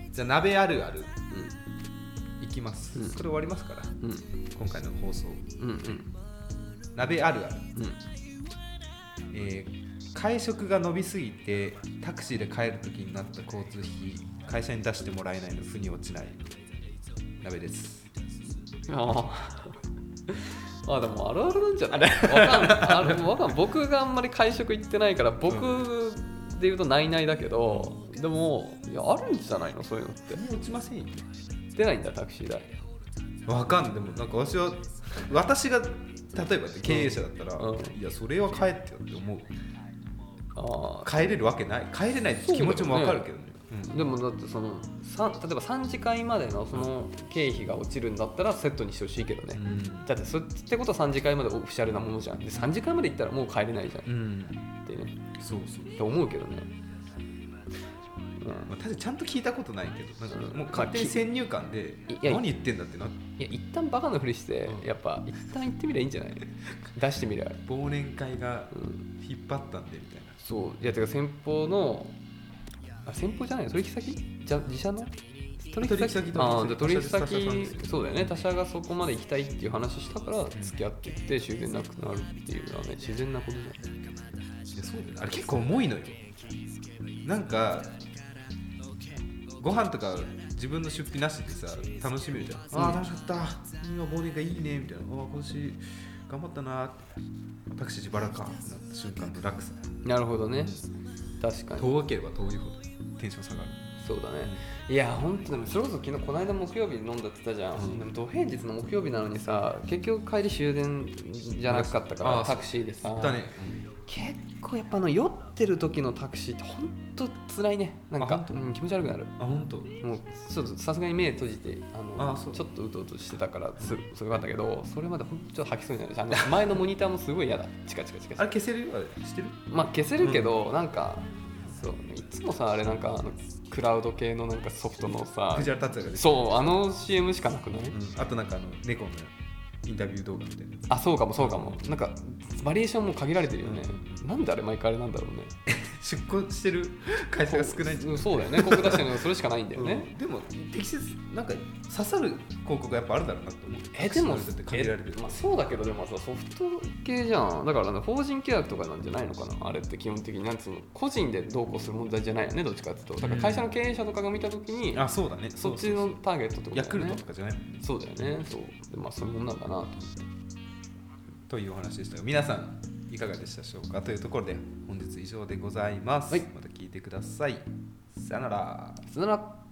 じゃあ鍋あるある、うん、いきます、うん、これ終わりますから、うん、今回の放送、うんうん、鍋あるある、うんえー、会食が伸びすぎてタクシーで帰るときになった交通費会社に出してもらえないの腑に落ちない鍋です。 ああでもあるあるなんじゃない？わかんない。あれわかん僕があんまり会食行ってないから僕で言うとないないだけど、でもいやあるんじゃないのそういうのって。 落ちませんよ。 出ないんだタクシー代。 わかんない。でもなんか私は私が例えば経営者だったら、うんうん、いやそれは帰ってよって思う。 あ帰れるわけない帰れないって気持ちも分かるけどね、 うん、でもだってその例えばさんじかんまでのその経費が落ちるんだったらセットにしてほしいけどね、うん、だってそってことはさんじかんまでオフィシャルなものじゃんでさんじかんまで行ったらもう帰れないじゃん、うん、ってねそうそうと思うけどね、 うんまあ、確かにちゃんと聞いたことないけどなんかもう勝手に先入観で何言ってんだってなっていや一旦バカなふりして、うん、やっぱ一旦行ってみりゃいいんじゃない出してみりゃ忘年会が引っ張ったんでみたいな、うん、 そういやてか先方のあ先方じゃないの取引先じゃ自社の取引先あじゃ取引先そうだよね他社がそこまで行きたいっていう話したから付き合っていって終電なくなるっていうのはね自然なことじゃん。いやそうだよねあれ結構重いのよなんかご飯とか自分の出費なしでさ楽しめるじゃん、うん、ああ楽しかった今忘年会いいねみたいなああ今年頑張ったなタクシー自腹かってなった瞬間の楽さなるほどね確かに遠ければ遠いほどテンション下がるそうだね、うん、いや本当でもそれこそ昨日この間木曜日に飲んだって言ったじゃん、うん、でも土平日の木曜日なのにさ結局帰り終電じゃなかったからタクシーでさだね、 結構やっぱあの酔ってる時のタクシーって本当辛いねなんか、うん、気持ち悪くなるあ本当もうちょっとさすがに目閉じてあのあちょっとうとうとしてたからすすごかったけどそれまで本当ちょっと吐きそうになるしあの前のモニターもすごい嫌だチカチカチカチカあれ消せるしてるまあ消せるけど、うん、なんかそういつもさあれなんかあのクラウド系のなんかソフトのさ藤原竜也がそうあの シーエム しかなくない、うん、 あとなんかあの猫のインタビュー動画みたいなあそうかもそうかもなんかバリエーションも限られてるよね、うん、なんであれ毎回あれなんだろうね出向してる会社が少ないんじゃないそうだよね広告出してるのそれしかないんだよね、 うん、でも適切なんか刺さる広告がやっぱあるだろうなと思うえでも限られてるまあ、そうだけどでもさソフト系じゃんだから、ね、法人契約とかなんじゃないのかなあれって基本的になんつうの個人でどうこうする問題じゃないよねどっちかっていうとだから会社の経営者とかが見たときに、 うん、あそうだねそっちのターゲットってことだよねヤクルトとかじゃないもんねそうだよねそうでまあそういうもんなんだなと思ってというお話でしたが皆さんいかがでしたでしょうかというところで本日以上でございます、はい、また聞いてくださいさよならさよなら